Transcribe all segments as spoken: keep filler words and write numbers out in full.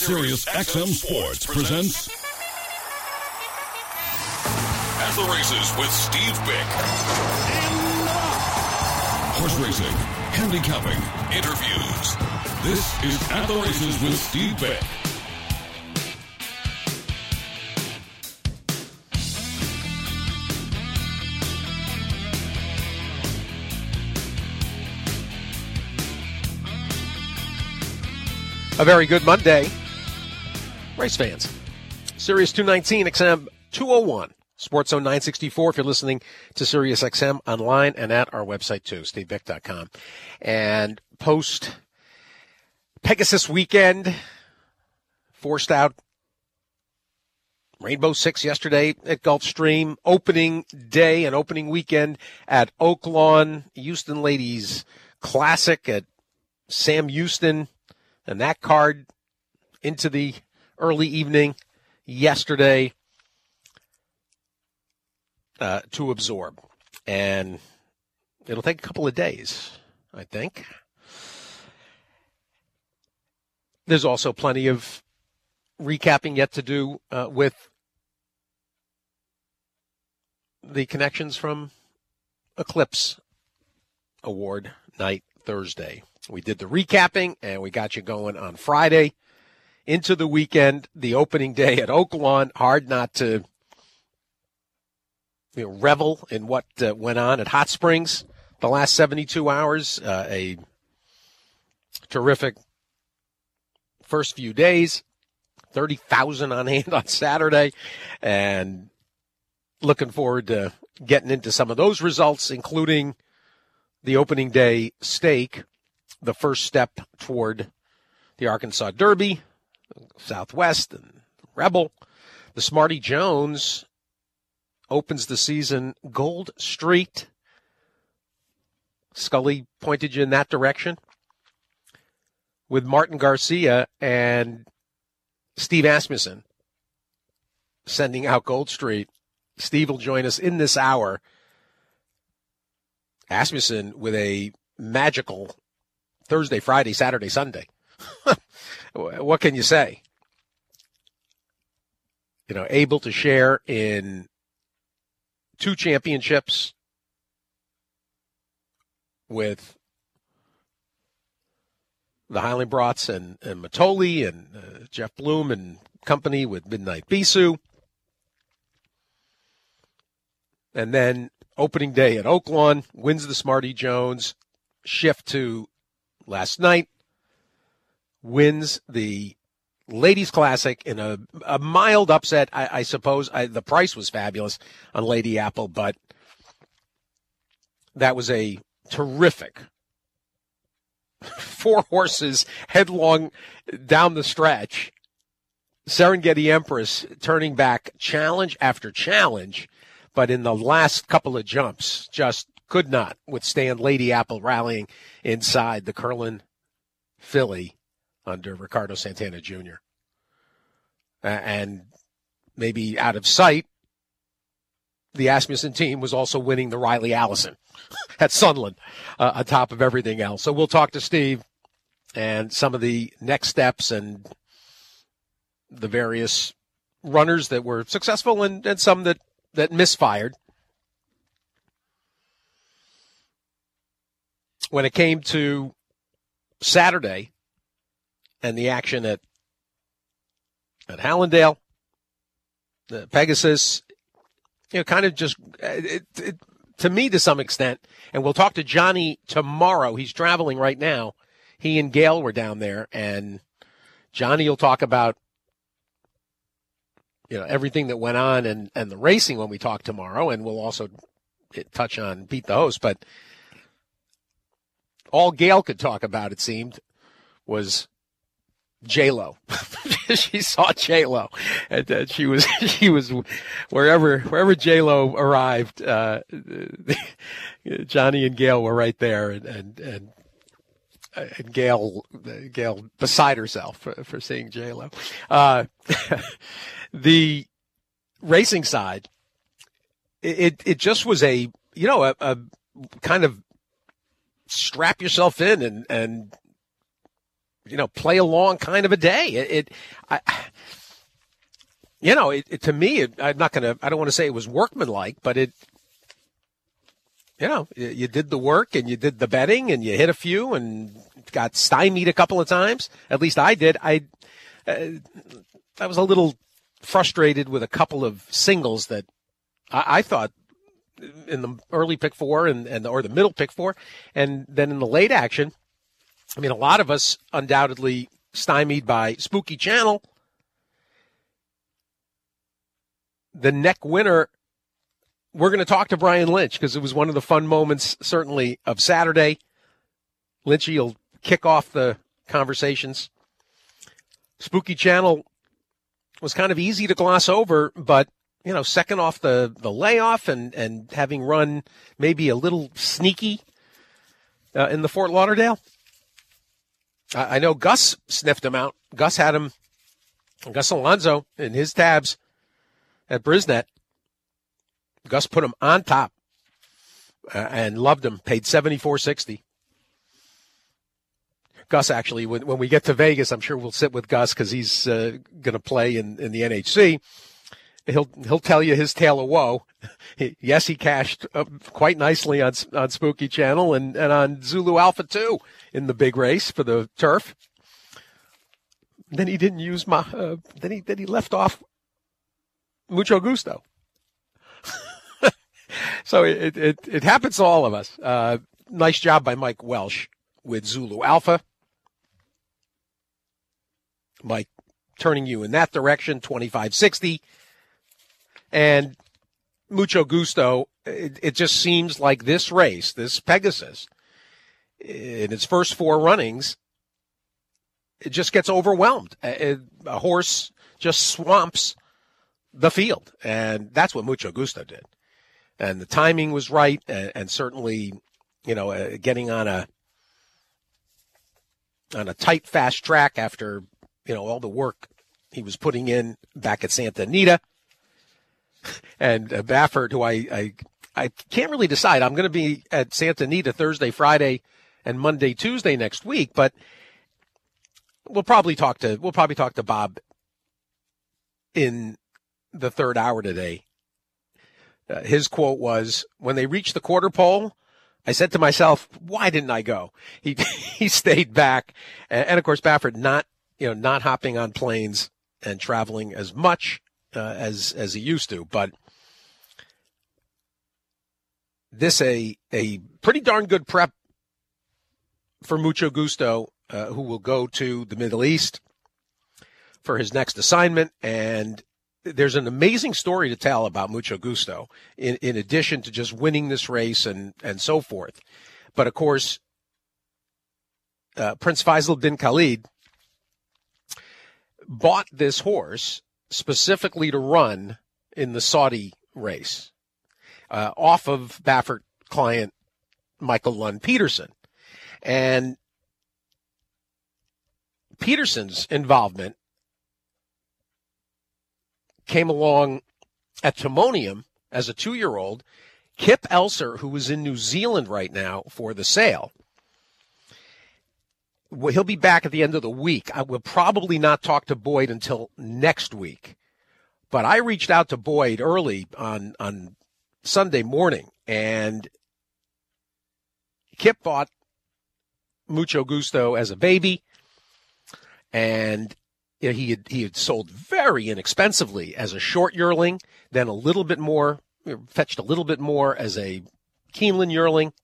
Sirius X M Sports presents At the Races with Steve Bick. Horse racing, handicapping, interviews. This is At the Races with Steve Bick. A very good Monday, race fans. Sirius two nineteen, X M two oh one, Sports Zone nine sixty-four if you're listening to Sirius X M online and at our website too, steve bick dot com. And post Pegasus weekend, forced out Rainbow Six yesterday at Gulfstream, opening day and opening weekend at Oaklawn, Houston Ladies Classic at Sam Houston. And that card into the early evening yesterday uh, to absorb. And it'll take a couple of days, I think. There's also plenty of recapping yet to do uh, with the connections from Eclipse Award night Thursday. We did the recapping, and we got you going on Friday into the weekend, the opening day at Oaklawn. Hard not to you know, revel in what uh, went on at Hot Springs the last seventy-two hours. Uh, a terrific first few days, thirty thousand on hand on Saturday, and looking forward to getting into some of those results, including the opening day stake. The first step toward the Arkansas Derby, Southwest, and Rebel. The Smarty Jones opens the season Gold Street. Scully pointed you in that direction. With Martin Garcia and Steve Asmussen sending out Gold Street. Steve will join us in this hour. Asmussen with a magical Thursday, Friday, Saturday, Sunday. What can you say? You know, able to share in two championships with the Highland Brats and, and Matoli and uh, Jeff Bloom and company with Midnight Bisou. And then opening day at Oaklawn, wins the Smarty Jones, shift to last night, wins the Ladies Classic in a, a mild upset, I, I suppose. I, the price was fabulous on Lady Apple, but that was a terrific four horses headlong down the stretch. Serengeti Empress turning back challenge after challenge, but in the last couple of jumps, just could not withstand Lady Apple rallying inside the Curlin filly under Ricardo Santana Junior Uh, and maybe out of sight, the Asmussen team was also winning the Riley Allison at Sunland uh, on top of everything else. So we'll talk to Steve and some of the next steps and the various runners that were successful and, and some that, that misfired. When it came to Saturday and the action at at Hallandale, the Pegasus, you know, kind of just, it, it, to me to some extent, and we'll talk to Johnny tomorrow. He's traveling right now. He and Gail were down there, and Johnny will talk about, you know, everything that went on and, and the racing when we talk tomorrow, and we'll also touch on Beat the Host, but all Gail could talk about, it seemed, was J-Lo. She saw J-Lo, and uh, she was she was wherever wherever J-Lo arrived. Uh, Johnny and Gail were right there, and and and, and Gail Gail beside herself for, for seeing J-Lo. Uh, the racing side, it it just was a you know a, a kind of strap yourself in and, and you know, play along kind of a day. It, it I, you know, it, it, to me, it, I'm not going to, I don't want to say it was workmanlike, but it, you know, you, you did the work and you did the betting and you hit a few and got stymied a couple of times. At least I did. I, uh, I was a little frustrated with a couple of singles that I, I thought in the early pick four and, and or the middle pick four, and then in the late action. I mean, a lot of us undoubtedly stymied by Spooky Channel. The neck winner, we're going to talk to Brian Lynch because it was one of the fun moments, certainly, of Saturday. Lynchy will kick off the conversations. Spooky Channel was kind of easy to gloss over, but, you know, second off the, the layoff and, and having run maybe a little sneaky uh, in the Fort Lauderdale. I, I know Gus sniffed him out. Gus had him, Gus Alonso, in his tabs at Brisnet. Gus put him on top uh, and loved him, paid seventy-four sixty. Gus, actually, when, when we get to Vegas, I'm sure we'll sit with Gus because he's uh, going to play in, in the N H C. He'll he'll tell you his tale of woe. He, yes, he cashed uh, quite nicely on on Spooky Channel and, and on Zulu Alpha two in the big race for the turf. Then he didn't use my. Uh, then he then he left off Mucho Gusto. So it, it it happens to all of us. Uh, nice job by Mike Welsh with Zulu Alpha. Mike turning you in that direction, twenty-five sixty. And Mucho Gusto, it, it just seems like this race, this Pegasus, in its first four runnings, it just gets overwhelmed. A, a horse just swamps the field. And that's what Mucho Gusto did. And the timing was right. And, and certainly, you know, uh, getting on a, on a tight, fast track after, you know, all the work he was putting in back at Santa Anita. And uh, Baffert, who I, I I can't really decide. I'm going to be at Santa Anita Thursday, Friday, and Monday, Tuesday next week. But we'll probably talk to we'll probably talk to Bob in the third hour today. Uh, his quote was, "When they reached the quarter pole, I said to myself, why didn't I go?" He he stayed back, and, and of course Baffert not you know not hopping on planes and traveling as much Uh, as as he used to, but this a a pretty darn good prep for Mucho Gusto, uh, who will go to the Middle East for his next assignment. And there's an amazing story to tell about Mucho Gusto, in, in addition to just winning this race and and so forth. But of course, uh, Prince Faisal bin Khalid bought this horse specifically to run in the Saudi race, uh, off of Baffert client Michael Lund Peterson. And Peterson's involvement came along at Timonium as a two-year-old. Kip Elser, who is in New Zealand right now for the sale, he'll be back at the end of the week. I will probably not talk to Boyd until next week. But I reached out to Boyd early on, on Sunday morning, and Kip bought Mucho Gusto as a baby, and you know, he had he had sold very inexpensively as a short yearling, then a little bit more, fetched a little bit more as a Keeneland yearling.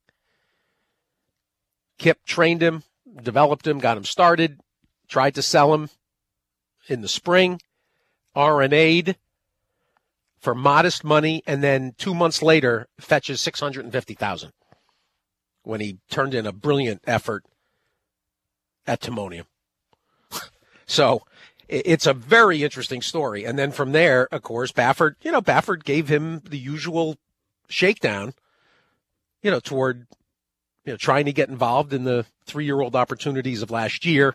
Kip trained him, developed him, got him started, tried to sell him in the spring, R N A'd for modest money, and then two months later fetches six hundred fifty thousand dollars when he turned in a brilliant effort at Timonium. So it's a very interesting story. And then from there, of course, Baffert, you know, Baffert gave him the usual shakedown, you know, toward, you know, trying to get involved in the three-year-old opportunities of last year.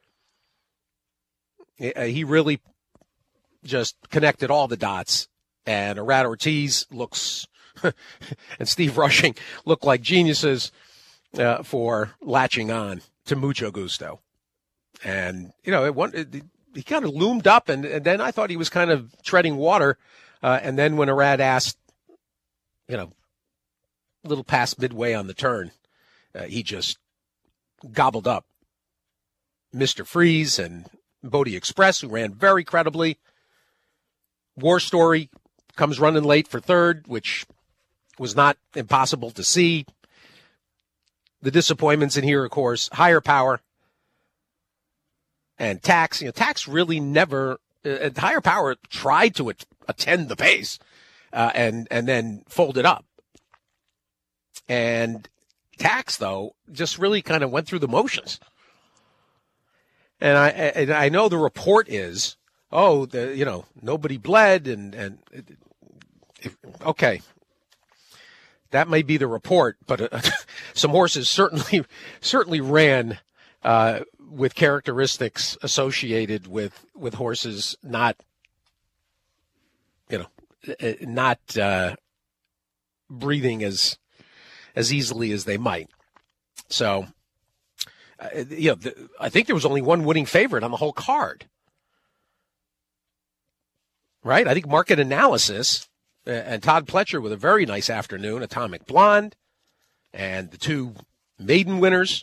He really just connected all the dots. And Arad Ortiz looks, and Steve Rushing look like geniuses uh, for latching on to Mucho Gusto. And, you know, it, one, it, he kind of loomed up, and, and then I thought he was kind of treading water. Uh, and then when Arad asked, you know, a little past midway on the turn, uh, he just gobbled up Mister Freeze and Bodie Express, who ran very credibly. War Story comes running late for third, which was not impossible to see. The disappointments in here, of course, Higher Power and Tax. You know, Tax really never, uh, Higher Power tried to at- attend the pace uh, and, and then folded up. And Tax, though, just really kind of went through the motions. And I, and I know the report is, oh, the, you know, nobody bled, and, and okay, that may be the report, but uh, some horses certainly certainly ran uh, with characteristics associated with with horses not, you know, not uh, breathing as as easily as they might. So. Uh, you know, the, I think there was only one winning favorite on the whole card, right? I think Market Analysis uh, and Todd Pletcher with a very nice afternoon, Atomic Blonde, and the two maiden winners,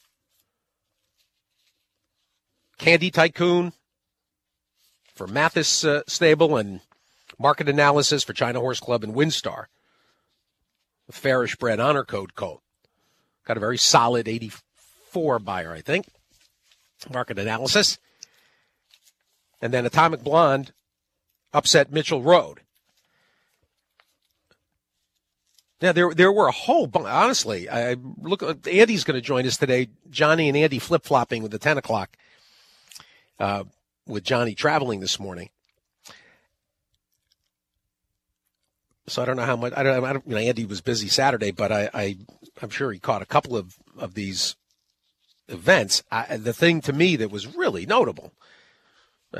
Candy Tycoon for Mathis uh, Stable and Market Analysis for China Horse Club and Windstar. The Farish Bred Honor Code coat. Got a very solid eighty-four buyer, I think. Market Analysis. And then Atomic Blonde upset Mitchell Road. Now, there there were a whole bunch. Honestly, I look. Andy's going to join us today. Johnny and Andy flip-flopping with the ten o'clock uh, with Johnny traveling this morning. So I don't know how much. I don't, I don't. You know, Andy was busy Saturday, but I, I I'm sure he caught a couple of of these events. I, the thing to me that was really notable, uh,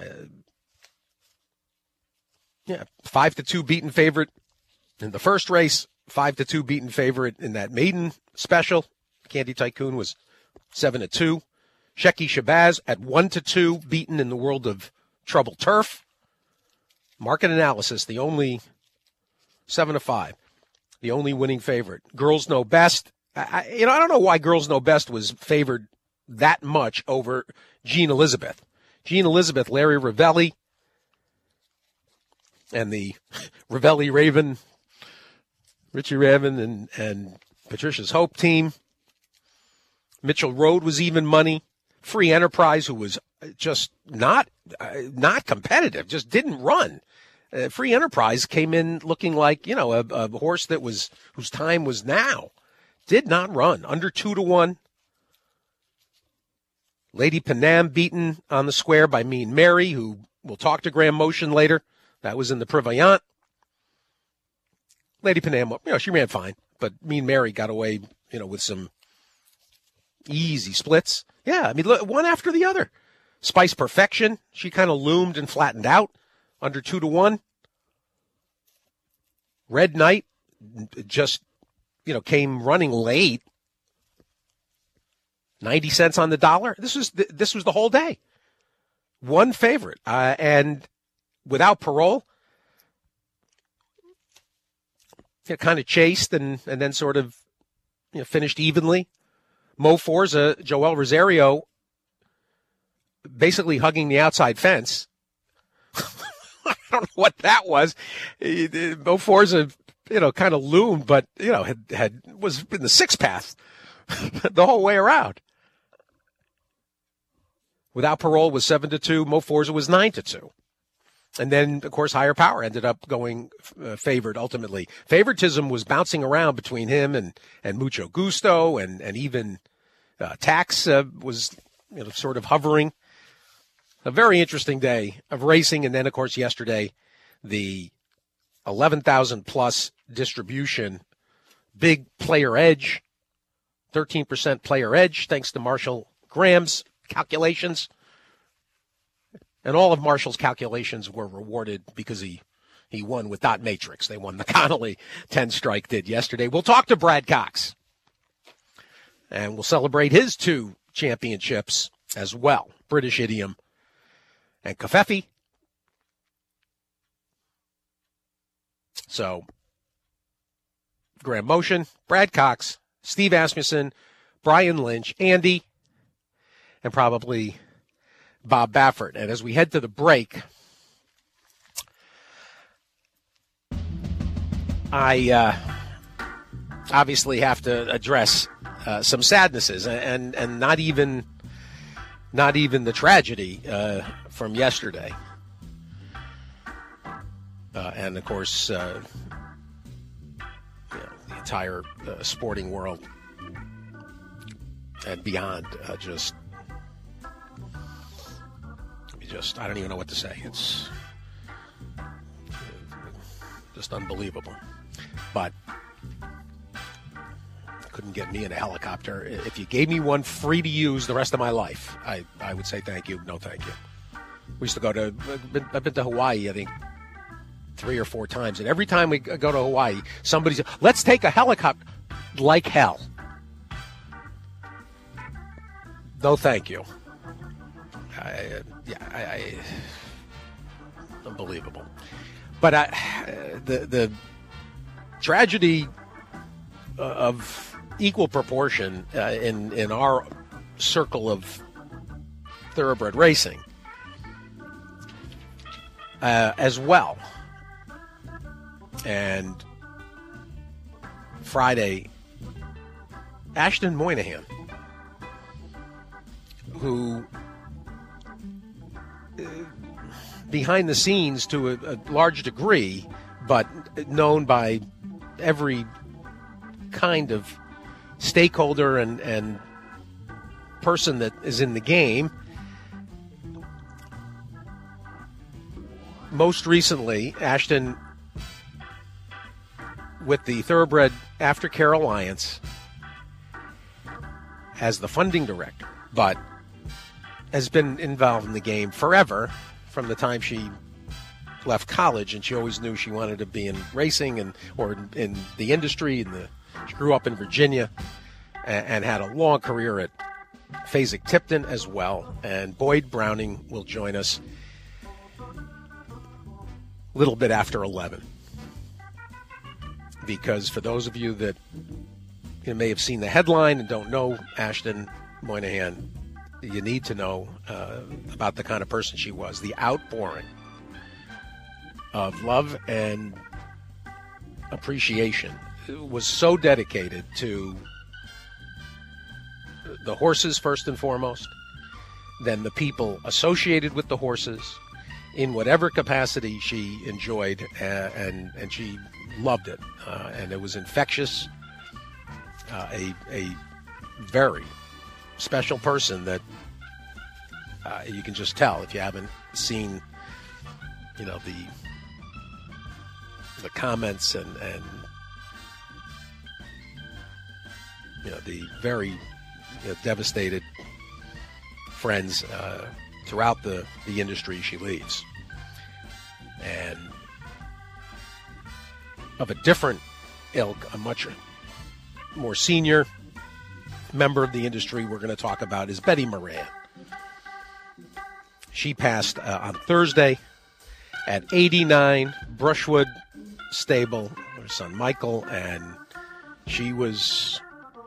yeah, five to two beaten favorite in the first race, five to two beaten favorite in that maiden special. Candy Tycoon was seven to two. Shecky Shabazz at one to two beaten in the World of Trouble Turf. Market Analysis, the only seven to five, the only winning favorite. Girls Know Best. I, you know, I don't know why Girls Know Best was favored that much over Jean Elizabeth. Jean Elizabeth, Larry Ravelli, and the Ravelli Raven, Richie Raven, and, and Patricia's Hope team. Mitchell Road was even money. Free Enterprise, who was just not uh, not competitive, just didn't run. Uh, Free Enterprise came in looking like, you know, a, a horse that was whose time was now. Did not run. Under two to one. Lady Panam beaten on the square by Mean Mary, who we'll talk to Graham Motion later. That was in the Prevoyant. Lady Panam, you know, she ran fine, but Mean Mary got away, you know, with some easy splits. Yeah, I mean, look, one after the other. Spice Perfection, she kind of loomed and flattened out. Under two to one. Red Knight just, you know, came running late. ninety cents on the dollar. This was the, this was the whole day. One favorite. Uh, and without parole, you know, kind of chased and, and then sort of, you know, finished evenly. Mo Forza, Joel Rosario, basically hugging the outside fence. I don't know what that was. Mo Forza, you know, kind of loomed, but, you know, had, had was in the sixth path the whole way around. Without parole was seven to two. Mo Forza was nine to two. And then, of course, Higher Power ended up going uh, favored ultimately. Favoritism was bouncing around between him and, and Mucho Gusto, and, and even uh, Tax uh, was, you know, sort of hovering. A very interesting day of racing. And then, of course, yesterday, the eleven thousand plus distribution, big player edge, thirteen percent player edge, thanks to Marshall Graham's calculations. And all of Marshall's calculations were rewarded because he, he won with Dot Matrix. They won the Connolly ten strike did yesterday. We'll talk to Brad Cox. And we'll celebrate his two championships as well. British idiom, and Covfefe. So, Graham Motion, Brad Cox, Steve Asmussen, Brian Lynch, Andy, and probably Bob Baffert. And as we head to the break, I uh, obviously have to address uh, some sadnesses, and and not even not even the tragedy uh, from yesterday. Uh, and, of course, uh, you know, the entire uh, sporting world and beyond uh, just, just, I don't even know what to say. It's just unbelievable. But couldn't get me in a helicopter. If you gave me one free to use the rest of my life, I, I would say thank you. No, thank you. We used to go to, I've been, I've been to Hawaii, I think, three or four times. And every time we go to Hawaii, somebody says, let's take a helicopter. Like hell. No, thank you. I, yeah, I, I, unbelievable. But I, the, the tragedy of equal proportion uh, in, in our circle of thoroughbred racing uh, as well. And Friday, Ashton Moynihan, who uh, behind the scenes to a, a large degree, but known by every kind of stakeholder and, and person that is in the game. Most recently, Ashton, with the Thoroughbred Aftercare Alliance as the funding director, but has been involved in the game forever from the time she left college, and she always knew she wanted to be in racing and or in, in the industry. And the, she grew up in Virginia and, and had a long career at Fasig-Tipton as well. And Boyd Browning will join us a little bit after eleven. Because for those of you that you may have seen the headline and don't know Ashton Moynihan, you need to know uh, about the kind of person she was. The outpouring of love and appreciation was so dedicated to the horses first and foremost, then the people associated with the horses in whatever capacity she enjoyed, uh, and, and she loved it, uh, and it was infectious. Uh, a a very special person that uh, you can just tell if you haven't seen, you know, the the comments and and you know the very you know, devastated friends uh, throughout the the industry she leaves, and of a different ilk, a much more senior member of the industry we're going to talk about is Betty Moran. She passed uh, on Thursday at eighty-nine, Brushwood Stable, her son Michael, and she was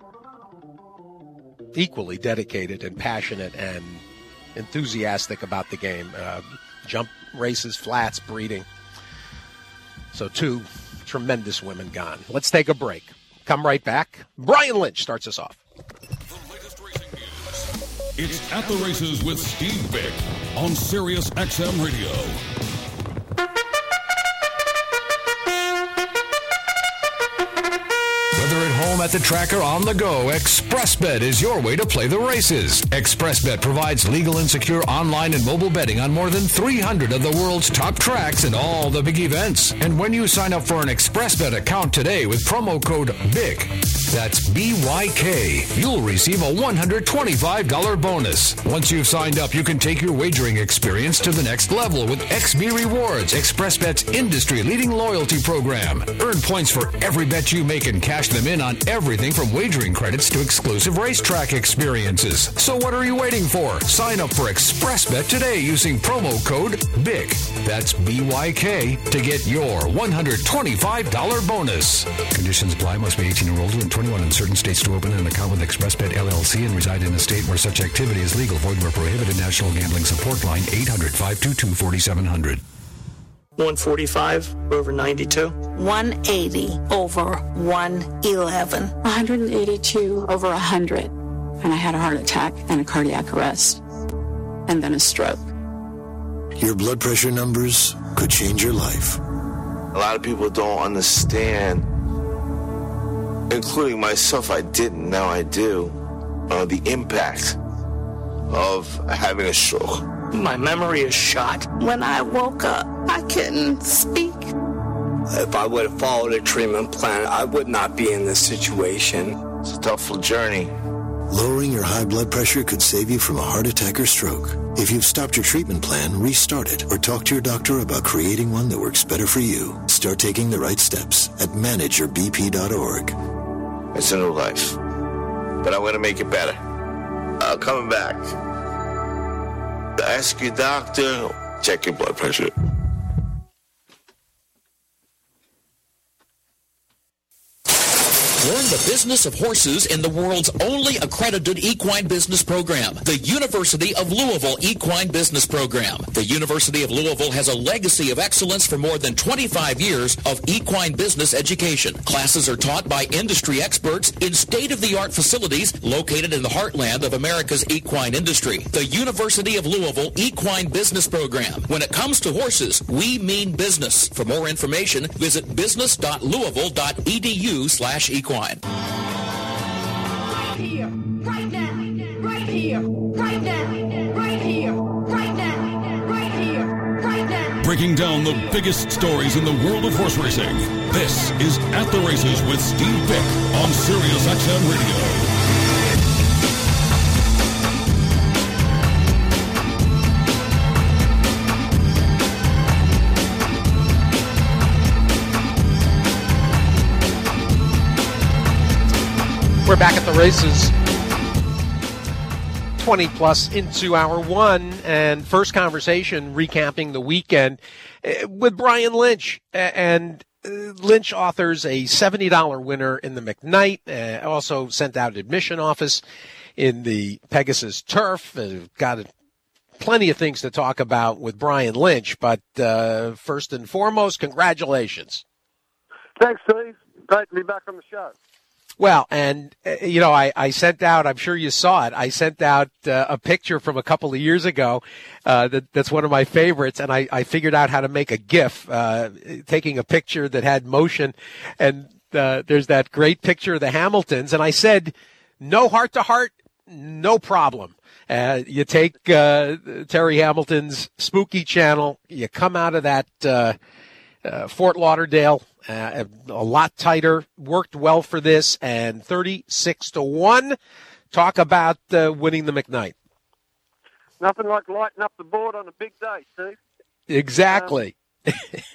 equally dedicated and passionate and enthusiastic about the game. Uh, jump races, flats, breeding. So two tremendous women gone. Let's take a break. Come right back. Brian Lynch starts us off. The latest racing news. It's At the Races with Steve Bick on Sirius X M Radio. Whether at home, at the track, or on the go, ExpressBet is your way to play the races. ExpressBet provides legal and secure online and mobile betting on more than three hundred of the world's top tracks and all the big events. And when you sign up for an ExpressBet account today with promo code BIK, that's B Y K, you'll receive a one hundred twenty-five dollars bonus. Once you've signed up, you can take your wagering experience to the next level with X B Rewards, ExpressBet's industry-leading loyalty program. Earn points for every bet you make and cash them in on every everything from wagering credits to exclusive racetrack experiences. So what are you waiting for? Sign up for ExpressBet today using promo code B Y K. That's B Y K to get your one hundred twenty-five dollars bonus. Conditions apply. Must be eighteen or older and twenty-one in certain states to open an account with ExpressBet L L C and reside in a state where such activity is legal. Void where prohibited. National Gambling Support Line eight hundred, five two two, four seven zero zero. one forty-five over ninety-two. one eighty over one eleven. one eighty-two over one hundred. And I had a heart attack and a cardiac arrest. And then a stroke. Your blood pressure numbers could change your life. A lot of people don't understand, including myself, I didn't, now I do, uh, the impact of having a stroke. My memory is shot. When I woke up, I couldn't speak. If I would have followed a treatment plan, I would not be in this situation. It's a tough journey. Lowering your high blood pressure could save you from a heart attack or stroke. If you've stopped your treatment plan, restart it or talk to your doctor about creating one that works better for you. Start taking the right steps at manage your b p dot org. It's a new life, but I'm going to make it better. Uh, coming back. Ask your doctor, check your blood pressure. Learn the business of horses in the world's only accredited equine business program, the University of Louisville Equine Business Program. The University of Louisville has a legacy of excellence for more than twenty-five years of equine business education. Classes are taught by industry experts in state-of-the-art facilities located in the heartland of America's equine industry. The University of Louisville Equine Business Program. When it comes to horses, we mean business. For more information, visit business dot louisville dot e d u slash equine. Right here, right now, right here, right now, right here, right now, right here, right now. Breaking down the biggest stories in the world of horse racing. This is At the Races with Steve Bick on Sirius X M Radio. We're back at the races, twenty plus into hour one, and first conversation recapping the weekend with Brian Lynch. And Lynch authors a seventy dollars winner in the McKnight, uh, also sent out admission office in the Pegasus Turf. Uh, got plenty of things to talk about with Brian Lynch, but uh, first and foremost, congratulations. Thanks, Steve. Great to be back on the show. Well, and, uh, you know, I, I sent out, I'm sure you saw it, I sent out uh, a picture from a couple of years ago uh, that, that's one of my favorites, and I, I figured out how to make a GIF, uh, taking a picture that had motion, and uh, there's that great picture of the Hamiltons, and I said, no heart-to-heart, no problem. Uh, you take uh, Terry Hamilton's Spooky Channel, you come out of that uh, uh, Fort Lauderdale, Uh, a lot tighter, worked well for this, and thirty-six to one. Talk about uh, winning the McKnight. Nothing like lighting up the board on a big day, Steve. Exactly. Um,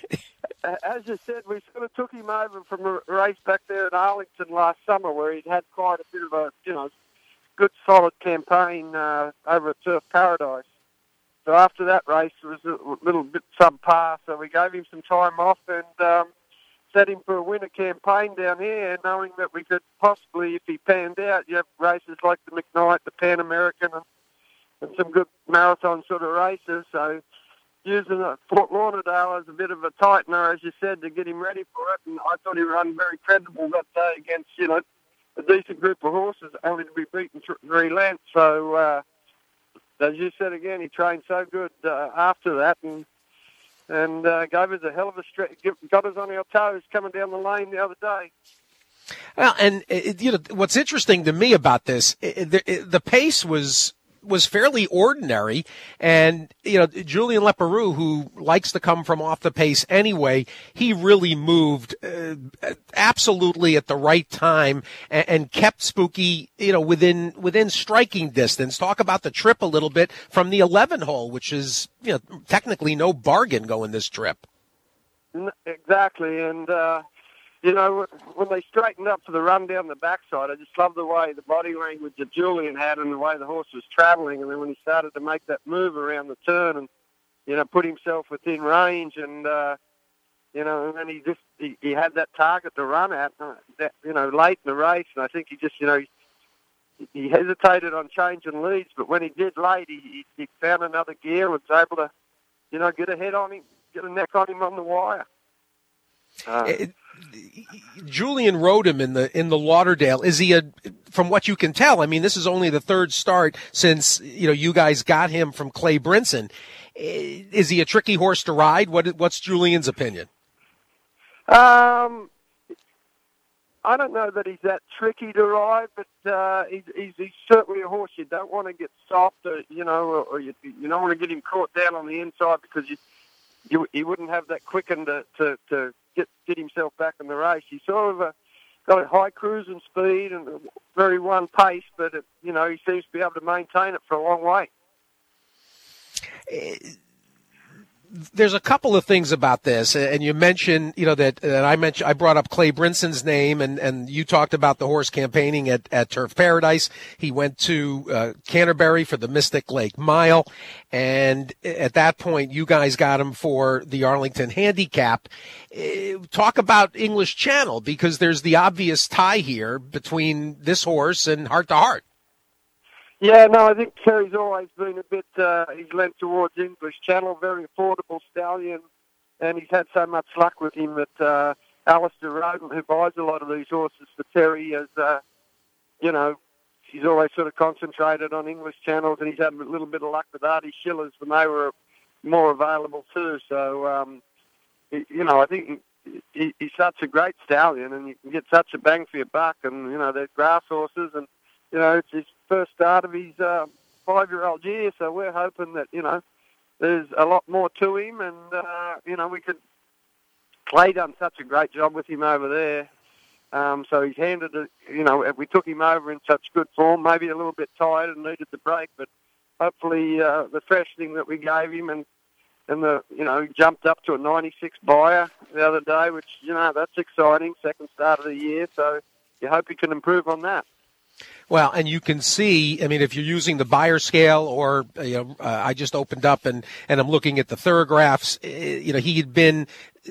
as you said, we sort of took him over from a race back there in Arlington last summer where he'd had quite a bit of a, you know, good solid campaign uh, over at Turf Paradise. So after that race, it was a little bit subpar, so we gave him some time off and um, set him for a winter campaign down here, knowing that we could possibly, if he panned out, you have races like the McKnight, the Pan American, and, and some good marathon sort of races. So using uh, Fort Lauderdale as a bit of a tightener, as you said, to get him ready for it. And I thought he ran very credible that day against, you know, a decent group of horses, only to be beaten three lengths. So, uh, as you said again, he trained so good uh, after that, and and uh, gave us a hell of a stretch, got us on our toes coming down the lane the other day. Well, and it, you know what's interesting to me about this, it, the, the pace was was fairly ordinary, and you know Julien Leparoux, who likes to come from off the pace anyway, he really moved uh, absolutely at the right time and, and kept Spooky, you know, within within striking distance. Talk about the trip a little bit from the eleven hole, which is you know technically no bargain going this trip. Exactly, and uh, you know, when they straightened up for the run down the backside, I just loved the way the body language that Julian had and the way the horse was travelling. And then when he started to make that move around the turn and, you know, put himself within range and, uh, you know, and then he just, he, he had that target to run at, uh, that, you know, late in the race. And I think he just, you know, he, he hesitated on changing leads, but when he did late, he, he, he found another gear and was able to, you know, get a head on him, get a neck on him on the wire. Uh, it, Julian rode him in the in the Lauderdale. Is he a, from what you can tell, I mean, this is only the third start since, you know, you guys got him from Clay Brinson. Is he a tricky horse to ride? What what's Julian's opinion? Um, I don't know that he's that tricky to ride, but uh, he's, he's he's certainly a horse you don't want to get soft, or, you know, or, or you you don't want to get him caught down on the inside because you you he wouldn't have that quicken to to, to get get himself back in the race. He's sort of a, got a high cruising speed and a very one pace, but it, you know, he seems to be able to maintain it for a long way. There's a couple of things about this, and you mentioned, you know, that, that I mentioned, I brought up Clay Brinson's name, and, and you talked about the horse campaigning at, at Turf Paradise. He went to uh, Canterbury for the Mystic Lake Mile, and at that point, you guys got him for the Arlington Handicap. Uh, talk about English Channel, because there's the obvious tie here between this horse and Heart to Heart. Yeah, no, I think Terry's always been a bit, uh, he's lent towards English Channel, very affordable stallion, and he's had so much luck with him that uh, Alistair Roden, who buys a lot of these horses for Terry, has, uh, you know, he's always sort of concentrated on English Channels, and he's had a little bit of luck with Artie Schillers when they were more available too. So, um, he, you know, I think he, he's such a great stallion, and you can get such a bang for your buck, and, you know, they're grass horses, and, you know, it's his first start of his uh, five-year-old year, so we're hoping that, you know, there's a lot more to him, and, uh, you know, we could... Clay done such a great job with him over there, um, so he's handed it, you know, we took him over in such good form, maybe a little bit tired and needed the break, but hopefully uh, the freshening that we gave him and, and the, you know, he jumped up to a ninety-six buyer the other day, which, you know, that's exciting, second start of the year, so you hope he can improve on that. Well, and you can see, I mean, if you're using the buyer scale or, you know, uh, I just opened up and, and I'm looking at the Thorographs, you know, he had been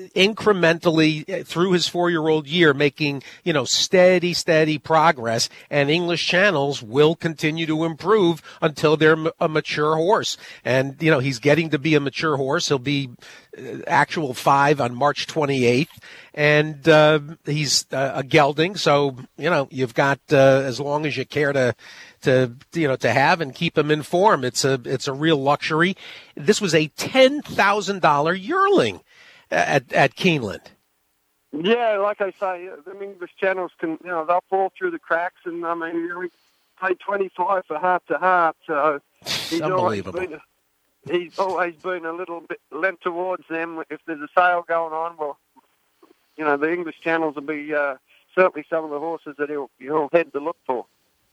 incrementally through his four-year-old year making, you know, steady, steady progress, and English Channels will continue to improve until they're a mature horse. And, you know, he's getting to be a mature horse. He'll be actual five on March twenty-eighth, and uh, he's uh, a gelding. So, you know, you've got uh, as long as you care to, to, you know, to have and keep him in form. It's a, it's a real luxury. This was a ten thousand dollars yearling at, at Keeneland. Yeah, like I say, the English Channels can, you know, they'll fall through the cracks, and I mean, we paid twenty-five for Heart to Heart, so he's unbelievable. Always been, he's always been a little bit lent towards them. If there's a sale going on, well, you know, the English Channels will be uh, certainly some of the horses that he'll, he'll head to look for.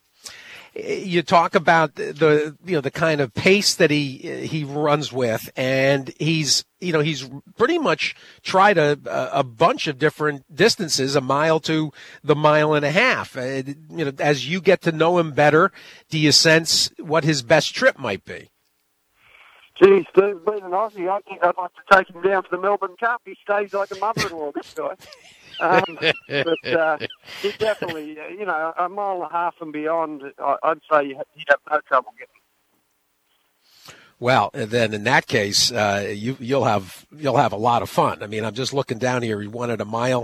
You talk about the, you know, the kind of pace that he he runs with, and he's, you know, he's pretty much tried a a bunch of different distances, a mile to the mile and a half. Uh, you know, as you get to know him better, do you sense what his best trip might be? Geez, Steve, being an Aussie, I think I'd like to take him down to the Melbourne Cup. He stays like a mother-in-law, this guy. Um, but uh, he definitely, uh, you know, a mile and a half and beyond, I'd say he'd have no trouble getting. Well, then in that case, uh, you, you'll have you'll have a lot of fun. I mean, I'm just looking down here. He won at a mile.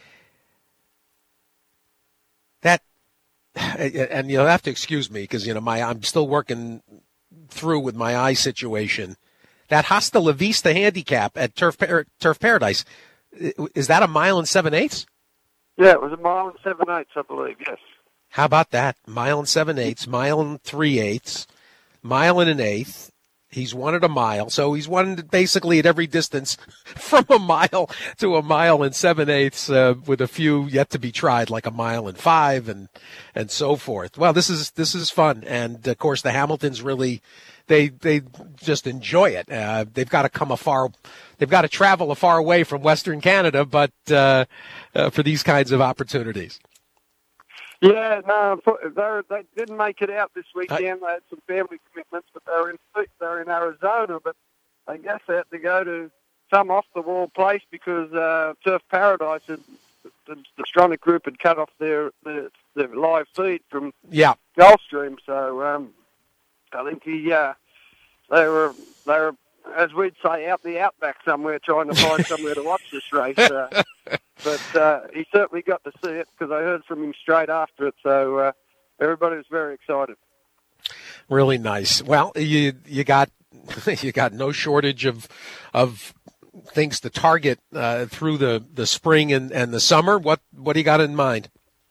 That, and you'll have to excuse me because, you know, my I'm still working through with my eye situation. That Hasta La Vista handicap at Turf Par- Turf Paradise. Is that a mile and seven eighths? Yeah, it was a mile and seven eighths, I believe, yes. How about that? Mile and seven eighths, mile and three eighths, mile and an eighth. He's won at a mile, so he's won basically at every distance from a mile to a mile and seven eighths, uh, with a few yet to be tried, like a mile and five, and and so forth. Well, this is this is fun, and of course the Hamiltons really they they just enjoy it. Uh, they've got to come a far, they've got to travel a far way from Western Canada, but uh, uh, for these kinds of opportunities. Yeah, no, they they didn't make it out this weekend. They had some family commitments, but they were in they were in Arizona. But I guess they had to go to some off-the-wall place because uh, Surf Paradise, had, the, the Stronach group, had cut off their their, their live feed from yeah. Gulfstream. So um, I think he uh, they were they were, as we'd say, out the outback somewhere, trying to find somewhere to watch this race. Uh, But uh, he certainly got to see it because I heard from him straight after it. So uh, everybody was very excited. Really nice. Well, you you got you got no shortage of of things to target uh, through the, the spring and, and the summer. What what do you got in mind?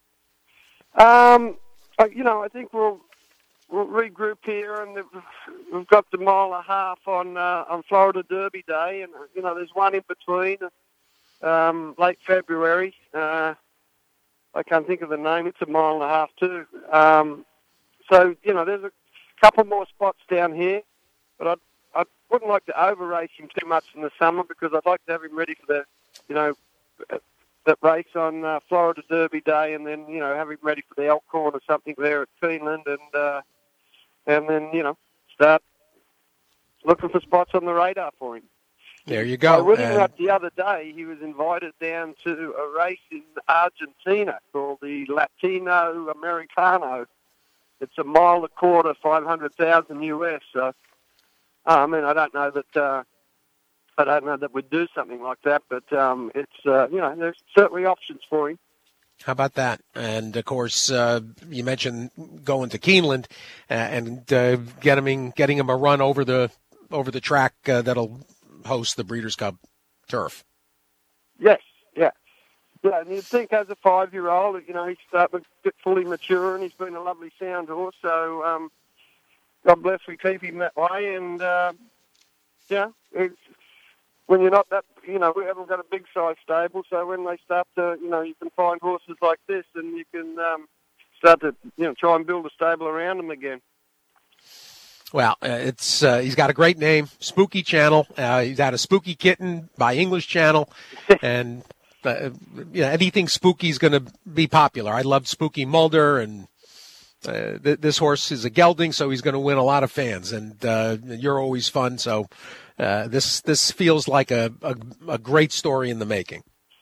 Um, you know, I think we'll we'll regroup here, and we've got the mile and a half on uh, on Florida Derby Day, and you know, there's one in between. Um, late February. Uh, I can't think of the name. It's a mile and a half too. Um, so, you know, there's a couple more spots down here, but I'd, I wouldn't like to over-race him too much in the summer because I'd like to have him ready for the, you know, that race on uh, Florida Derby Day, and then, you know, have him ready for the Elkhorn or something there at Keeneland, and uh, and then, you know, start looking for spots on the radar for him. There you go. I read him and... out the other day. He was invited down to a race in Argentina called the Latino Americano. It's a mile and a quarter, five hundred thousand U S. So, I mean, I don't know that uh, I don't know that we'd do something like that, but um, it's uh, you know, there's certainly options for him. How about that? And of course, uh, you mentioned going to Keeneland uh, and uh, getting him getting him a run over the over the track uh, that'll host the Breeders' Cup turf. Yes, yeah. Yeah, and you'd think as a five-year-old, you know, he's starting to get fully mature, and he's been a lovely sound horse, so um, God bless we keep him that way. And, uh, yeah, it's, when you're not that, you know, we haven't got a big-size stable, so when they start to, you know, you can find horses like this, and you can um, start to, you know, try and build a stable around them again. Well, uh, it's uh, he's got a great name, Spooky Channel. Uh, he's had a Spooky Kitten by English Channel, and uh, you know, anything spooky is going to be popular. I loved Spooky Mulder, and uh, th- this horse is a gelding, so he's going to win a lot of fans. And uh, you're always fun, so uh, this this feels like a, a a great story in the making.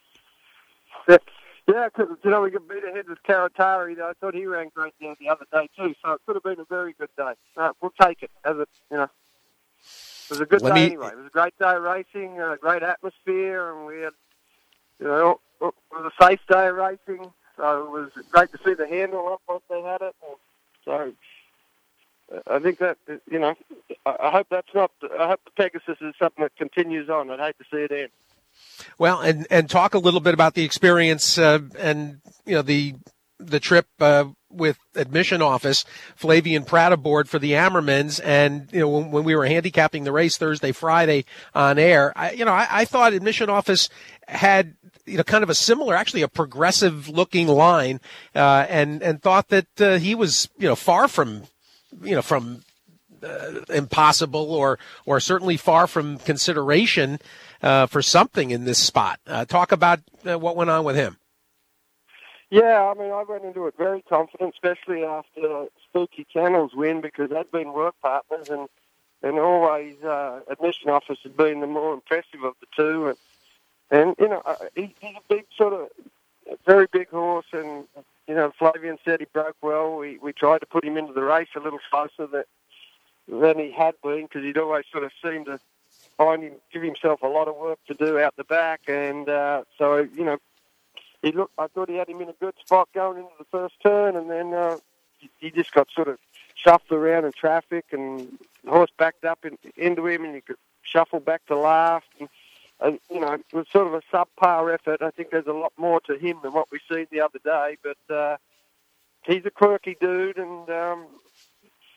Yeah, because, you know, we got beat ahead with Karatari. I thought he ran great there the other day, too, so it could have been a very good day. Uh, we'll take it as a, you know, it was a good Let day me... anyway. It was a great day racing, a great atmosphere, and we had, you know, it was a safe day of racing, so it was great to see the handle up once they had it. So I think that, you know, I hope that's not, I hope the Pegasus is something that continues on. I'd hate to see it end. Well, and, and talk a little bit about the experience uh, and, you know, the the trip uh, with admission office, Flavien Prat aboard for the Ammermans. And, you know, when, when we were handicapping the race Thursday, Friday on air, I, you know, I, I thought admission office had, you know, kind of a similar, actually a progressive looking line, uh, and, and thought that uh, he was, you know, far from, you know, from uh, impossible or, or certainly far from consideration Uh, for something in this spot. Uh, talk about uh, what went on with him. Yeah, I mean, I went into it very confident, especially after Spooky Channel's win, because they'd been work partners, and and always uh, admission office had been the more impressive of the two. And, and you know, uh, he, he's a big sort of, very big horse, and, you know, Flavien said he broke well. We we tried to put him into the race a little closer that, than he had been, because he'd always sort of seemed to find him, give himself a lot of work to do out the back, and uh, so, you know, he looked, I thought he had him in a good spot going into the first turn, and then uh, he, he just got sort of shuffled around in traffic, and the horse backed up in, into him, and he could shuffle back to last. And, and, you know, it was sort of a subpar effort. I think there's a lot more to him than what we seen the other day, but uh, he's a quirky dude, and um,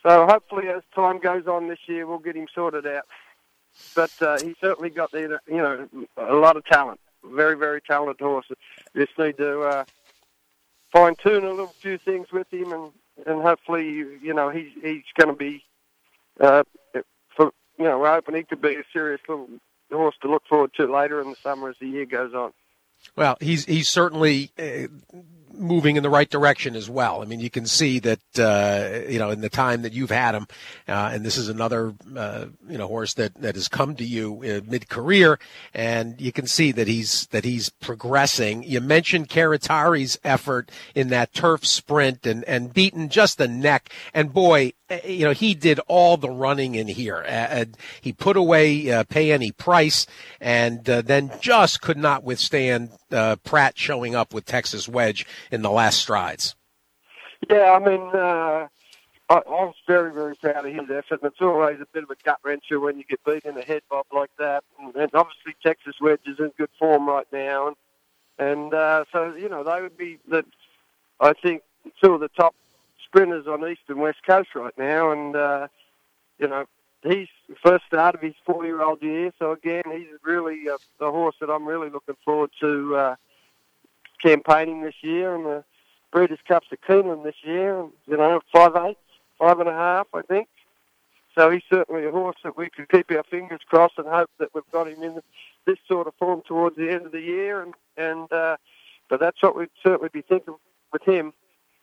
So hopefully as time goes on this year, we'll get him sorted out. But uh, he's certainly got the, you know, a lot of talent. Very, very talented horse. Just need to uh, fine-tune a little few things with him, and, and hopefully, you know, he's, he's going to be, uh, for, you know, we're hoping he could be a serious little horse to look forward to later in the summer as the year goes on. Well, he's he's certainly uh, moving in the right direction as well. I mean, you can see that, uh, you know, in the time that you've had him, uh, and this is another, uh, you know, horse that, that has come to you uh, mid-career, and you can see that he's that he's progressing. You mentioned Karatari's effort in that turf sprint and, and beaten just the neck. And, boy, you know, he did all the running in here. Uh, he put away uh, Pay Any Price, and uh, then just could not withstand uh, Pratt showing up with Texas Wedge in the last strides. Yeah, I mean, uh, I, I was very, very proud of his effort. And it's always a bit of a gut-wrencher when you get beat in the head bob like that. And, and obviously Texas Wedge is in good form right now. And, and uh, so, you know, they would be, the, I think, two of the top sprinters on East and West Coast right now. And, uh, you know, he's first start of his four-year-old year. So, again, he's really uh, the horse that I'm really looking forward to uh, campaigning this year. And the Breeders' Cups at Keeneland this year, and, you know, five eight, five and a half, I think. So he's certainly a horse that we could keep our fingers crossed and hope that we've got him in this sort of form towards the end of the year. And, and uh, but that's what we'd certainly be thinking with him.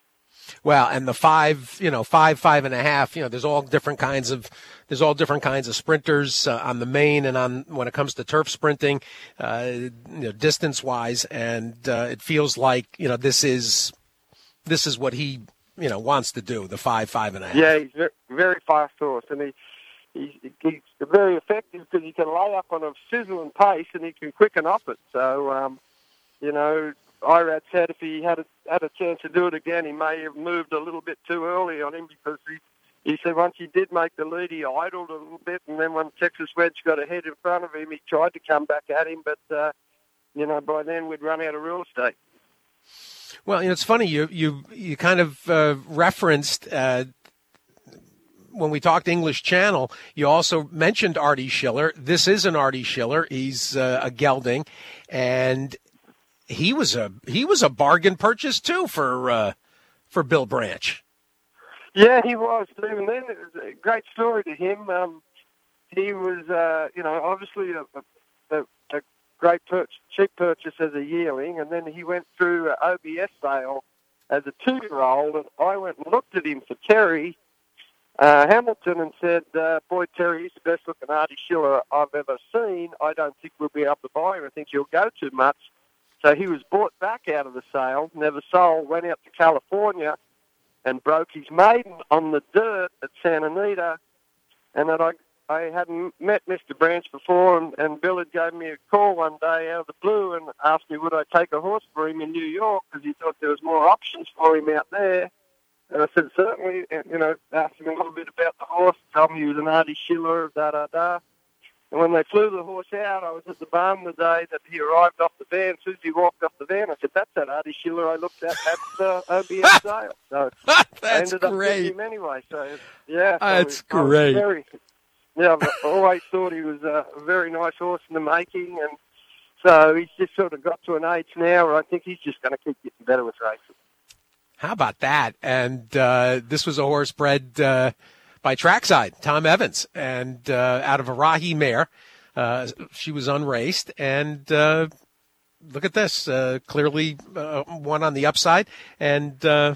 Well, and the five, you know, five, five and a half, you know, there's all different kinds of, there's all different kinds of sprinters uh, on the main and on, when it comes to turf sprinting, uh, you know, distance wise. And uh, it feels like, you know, this is, this is what he, you know, wants to do, the five, five and a half. Yeah, he's very, very fast horse, and he, he he's very effective because he can lay up on a sizzling pace and he can quicken off it. So, um, you know, Irad said if he had a, had a chance to do it again, he may have moved a little bit too early on him because he, he said once he did make the lead, he idled a little bit, and then when Texas Wedge got ahead in front of him, he tried to come back at him, but, uh, you know, by then we'd run out of real estate. Well, you know, it's funny, you you you kind of uh, referenced, uh, when we talked English Channel, you also mentioned Artie Schiller. This is an Artie Schiller. He's uh, a gelding, and he was a he was a bargain purchase too for uh, for Bill Branch. Yeah, he was, Stephen. Then it was a great story to him. Um, he was, uh, you know, obviously a, a, a great purchase, cheap purchase as a yearling, and then he went through an O B S sale as a two-year-old, and I went and looked at him for Terry uh, Hamilton and said, uh, boy, Terry, he's the best-looking Artie Schiller I've ever seen. I don't think we'll be able to buy him. I think he'll go too much. So he was bought back out of the sale, never sold, went out to California and broke his maiden on the dirt at Santa Anita. And that I I hadn't met Mister Branch before, and, and Bill had gave me a call one day out of the blue and asked me would I take a horse for him in New York because he thought there was more options for him out there. And I said, certainly, and, you know, asked him a little bit about the horse, told me he was an Artie Schiller, da-da-da. And when they flew the horse out, I was at the barn the day that he arrived off the van. As soon as he walked off the van, I said, that's that Artie Schiller I looked at at the O B S sale. So that's I ended up great. getting him anyway. So, yeah. So that's I was great. Very, yeah, I've always thought he was a very nice horse in the making. And so he's just sort of got to an age now where I think he's just going to keep getting better with racing. How about that? And uh, this was a horse bred uh, by Trackside, Tom Evans, and uh, out of a Rahi mare. Uh, she was unraced, and uh, look at this. Uh, clearly uh, one on the upside, and uh,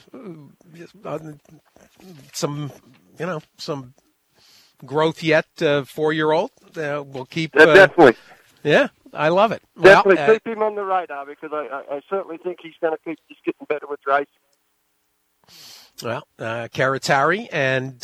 some, you know, some growth yet. Uh, four-year-old. Uh, we'll keep. Uh, Definitely. Yeah, I love it. Definitely well, uh, keep him on the radar because I, I, I certainly think he's going to keep just getting better with racing. Well, uh, Karatari and